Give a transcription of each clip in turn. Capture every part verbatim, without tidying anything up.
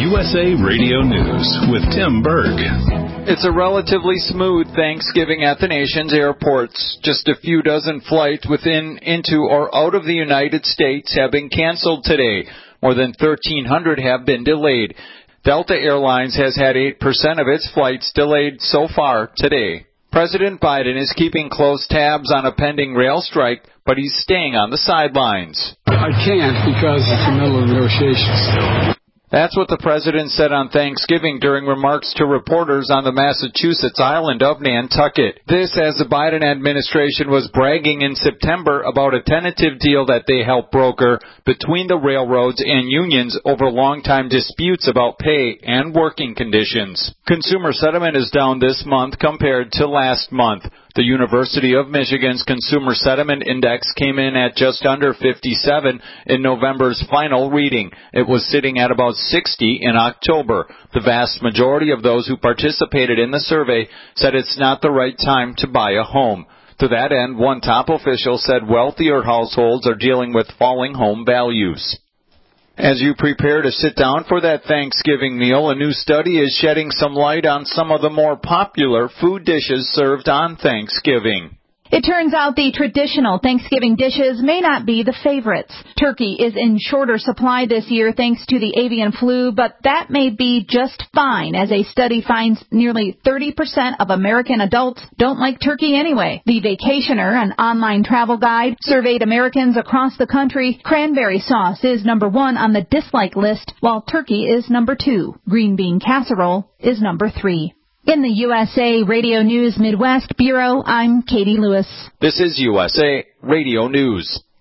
U S A Radio News with Tim Berg. It's a relatively smooth Thanksgiving at the nation's airports. Just a few dozen flights within, into, or out of the United States have been canceled today. More than thirteen hundred have been delayed. Delta Airlines has had eight percent of its flights delayed so far today. President Biden is keeping close tabs on a pending rail strike, but he's staying on the sidelines. I can't because it's in the middle of negotiations still. That's what the president said on Thanksgiving during remarks to reporters on the Massachusetts island of Nantucket. This as the Biden administration was bragging in September about a tentative deal that they helped broker between the railroads and unions over long-time disputes about pay and working conditions. Consumer sentiment is down this month compared to last month. The University of Michigan's Consumer Sentiment Index came in at just under fifty-seven in November's final reading. It was sitting at about sixty in October. The vast majority of those who participated in the survey said it's not the right time to buy a home. To that end, one top official said wealthier households are dealing with falling home values. As you prepare to sit down for that Thanksgiving meal, a new study is shedding some light on some of the more popular food dishes served on Thanksgiving. It turns out the traditional Thanksgiving dishes may not be the favorites. Turkey is in shorter supply this year thanks to the avian flu, but that may be just fine as a study finds nearly thirty percent of American adults don't like turkey anyway. The Vacationer, an online travel guide, surveyed Americans across the country. Cranberry sauce is number one on the dislike list, while turkey is number two. Green bean casserole is number three. In the U S A Radio News Midwest Bureau, I'm Katie Lewis. This is U S A Radio News.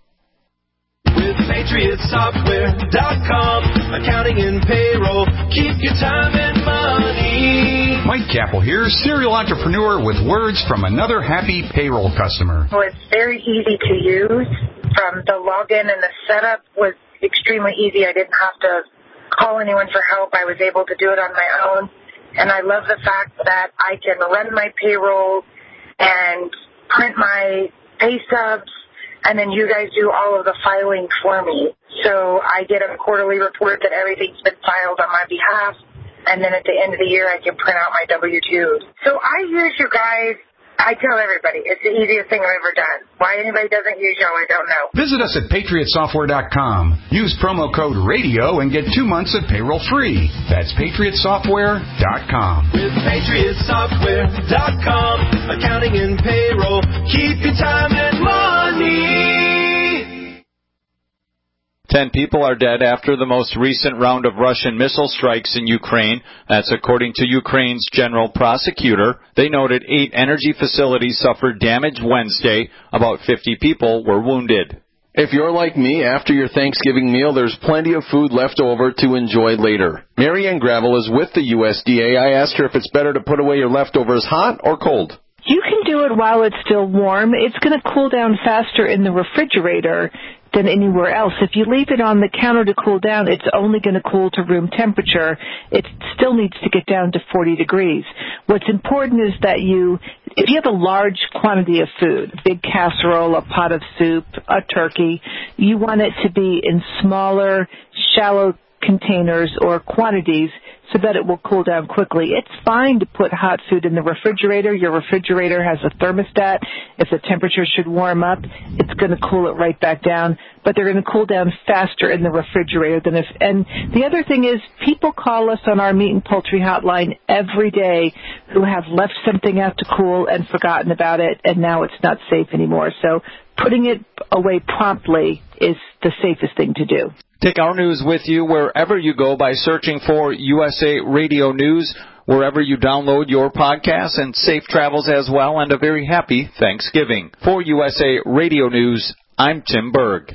With Patriot Software dot com, accounting and payroll, keep your time and money. Mike Capel here, serial entrepreneur with words from another happy payroll customer. Well, it's very easy to use. From the login and the setup was extremely easy. I didn't have to call anyone for help. I was able to do it on my own. And I love the fact that I can run my payroll and print my pay stubs, and then you guys do all of the filing for me. So I get a quarterly report that everything's been filed on my behalf, and then at the end of the year I can print out my W two's. So I use you guys. I tell everybody, it's the easiest thing I've ever done. Why anybody doesn't use you, I don't know. Visit us at Patriot Software dot com. Use promo code RADIO and get two months of payroll free. That's Patriot Software dot com. With Patriot Software dot com, accounting and payroll, keep your time and money. Ten people are dead after the most recent round of Russian missile strikes in Ukraine. That's according to Ukraine's general prosecutor. They noted eight energy facilities suffered damage Wednesday. About fifty people were wounded. If you're like me, after your Thanksgiving meal, there's plenty of food left over to enjoy later. Marianne Gravel is with the U S D A. I asked her if it's better to put away your leftovers hot or cold. You can do it while it's still warm. It's going to cool down faster in the refrigerator than anywhere else. If you leave it on the counter to cool down, it's only going to cool to room temperature. It still needs to get down to forty degrees. What's important is that you, if you have a large quantity of food, a big casserole, a pot of soup, a turkey, you want it to be in smaller, shallow containers or quantities so that it will cool down quickly. It's fine to put hot food in the refrigerator. Your refrigerator has a thermostat. If the temperature should warm up, it's going to cool it right back down. But they're going to cool down faster in the refrigerator than if. And the other thing is, people call us on our meat and poultry hotline every day who have left something out to cool and forgotten about it, and now it's not safe anymore. So putting it away promptly is the safest thing to do. Take our news with you wherever you go by searching for U S A Radio News, wherever you download your podcasts, and safe travels as well, and a very happy Thanksgiving. For U S A Radio News, I'm Tim Berg.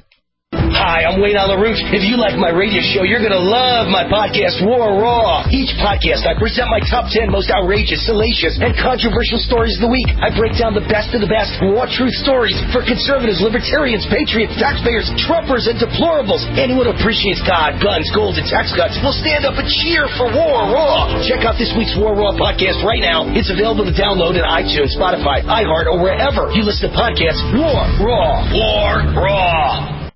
Hi, I'm Wayne on the Roof. If you like my radio show, you're going to love my podcast, War Raw. Each podcast, I present my top ten most outrageous, salacious, and controversial stories of the week. I break down the best of the best raw truth stories for conservatives, libertarians, patriots, taxpayers, Trumpers, and deplorables. Anyone who appreciates God, guns, gold, and tax cuts will stand up and cheer for War Raw. Check out this week's War Raw podcast right now. It's available to download in iTunes, Spotify, iHeart, or wherever you listen to podcasts. War Raw. War Raw.